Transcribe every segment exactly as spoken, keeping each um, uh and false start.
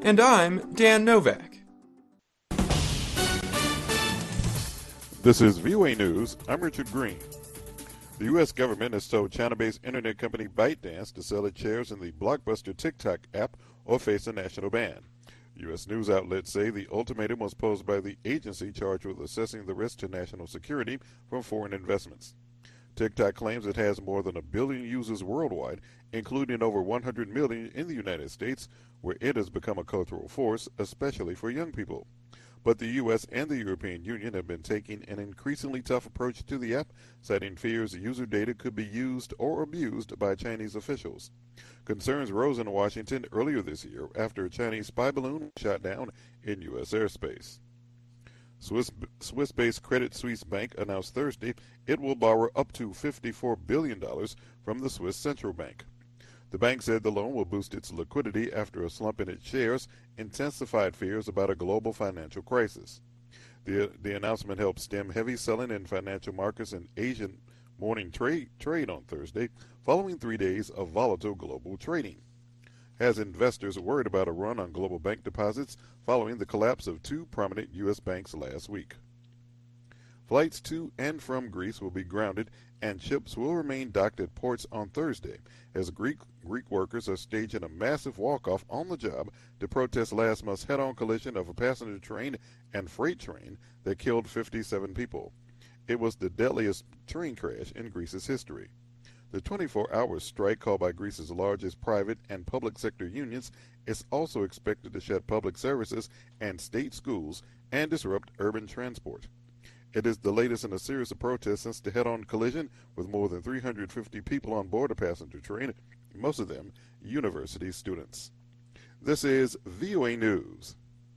And I'm Dan Novak. This is V O A News. I'm Richard Green. The U S government has told China-based internet company ByteDance to sell its shares in the blockbuster TikTok app or face a national ban. U S news outlets say the ultimatum was posed by the agency charged with assessing the risk to national security from foreign investments. TikTok claims it has more than a billion users worldwide, including over one hundred million in the United States, where it has become a cultural force, especially for young people. But the U S and the European Union have been taking an increasingly tough approach to the app, citing fears user data could be used or abused by Chinese officials. Concerns rose in Washington earlier this year after a Chinese spy balloon was shot down in U S airspace. Swiss, Swiss-based Credit Suisse Bank announced Thursday it will borrow up to fifty-four billion dollars from the Swiss Central Bank. The bank said the loan will boost its liquidity after a slump in its shares intensified fears about a global financial crisis. The, the announcement helped stem heavy selling in financial markets and Asian morning trade, trade on Thursday, following three days of volatile global trading. Has investors worried about a run on global bank deposits following the collapse of two prominent U S banks last week. Flights to and from Greece will be grounded, and ships will remain docked at ports on Thursday as Greek Greek workers are staging a massive walk-off on the job to protest last month's head-on collision of a passenger train and freight train that killed fifty-seven people. It was the deadliest train crash in Greece's history. The twenty-four hour strike, called by Greece's largest private and public sector unions, is also expected to shut public services and state schools and disrupt urban transport. It is the latest in a series of protests since the head-on collision with more than three hundred fifty people on board a passenger train, most of them university students. This is V O A News.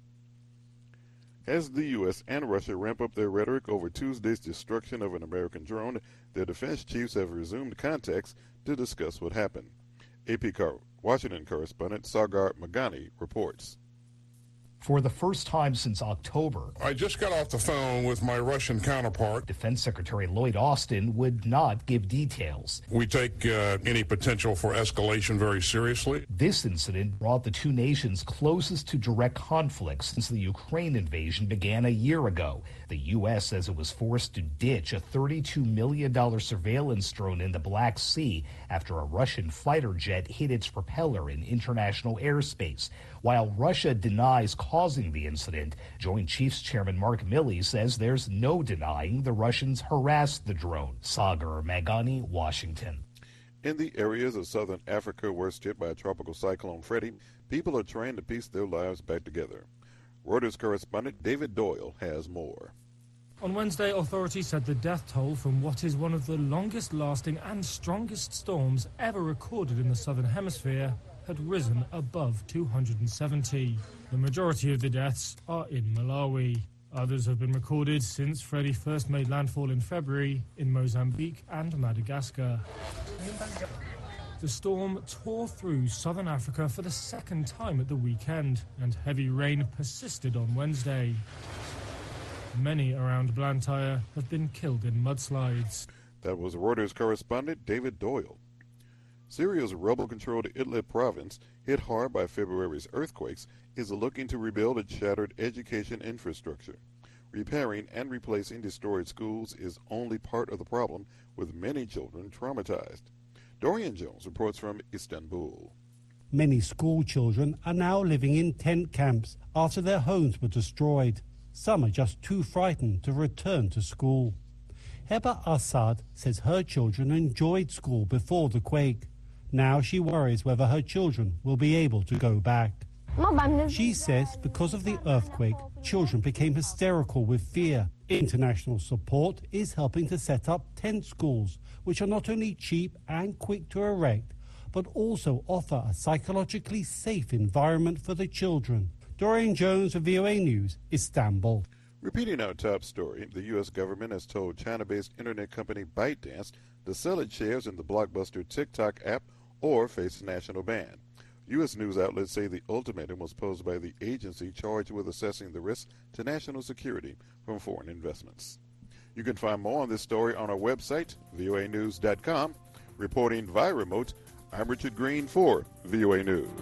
As the U S and Russia ramp up their rhetoric over Tuesday's destruction of an American drone, their defense chiefs have resumed contacts to discuss what happened. A P Washington correspondent Sagar Meghani reports. For the first time since October, I just got off the phone with my Russian counterpart. Defense Secretary Lloyd Austin would not give details. We take uh, any potential for escalation very seriously. This incident brought the two nations closest to direct conflict since the Ukraine invasion began a year ago. The U S says it was forced to ditch a thirty-two million dollars surveillance drone in the Black Sea after a Russian fighter jet hit its propeller in international airspace. While Russia denies causing the incident, Joint Chiefs Chairman Mark Milley says there's no denying the Russians harassed the drone. Sagar Meghani, Washington. In the areas of southern Africa worst hit by Tropical Cyclone Freddie, people are trying to piece their lives back together. Reuters correspondent David Doyle has more. On Wednesday, authorities said the death toll from what is one of the longest-lasting and strongest storms ever recorded in the southern hemisphere had risen above two hundred seventy. The majority of the deaths are in Malawi. Others have been recorded since Freddie first made landfall in February in Mozambique and Madagascar. The storm tore through southern Africa for the second time at the weekend, and heavy rain persisted on Wednesday. Many around Blantyre have been killed in mudslides. That was Reuters correspondent David Doyle. Syria's rebel-controlled Idlib province, hit hard by February's earthquakes, is looking to rebuild its shattered education infrastructure. Repairing and replacing destroyed schools is only part of the problem, with many children traumatized. Dorian Jones reports from Istanbul. Many school children are now living in tent camps after their homes were destroyed. Some are just too frightened to return to school. Heba Assad says her children enjoyed school before the quake. Now she worries whether her children will be able to go back. She says because of the earthquake, children became hysterical with fear. International support is helping to set up tent schools, which are not only cheap and quick to erect, but also offer a psychologically safe environment for the children. Dorian Jones for V O A News, Istanbul. Repeating our top story, the U S government has told China-based internet company ByteDance to sell its shares in the blockbuster TikTok app or face a national ban. U S news outlets say the ultimatum was posed by the agency charged with assessing the risk to national security from foreign investments. You can find more on this story on our website, V O A news dot com. Reporting via remote, I'm Richard Green for V O A News.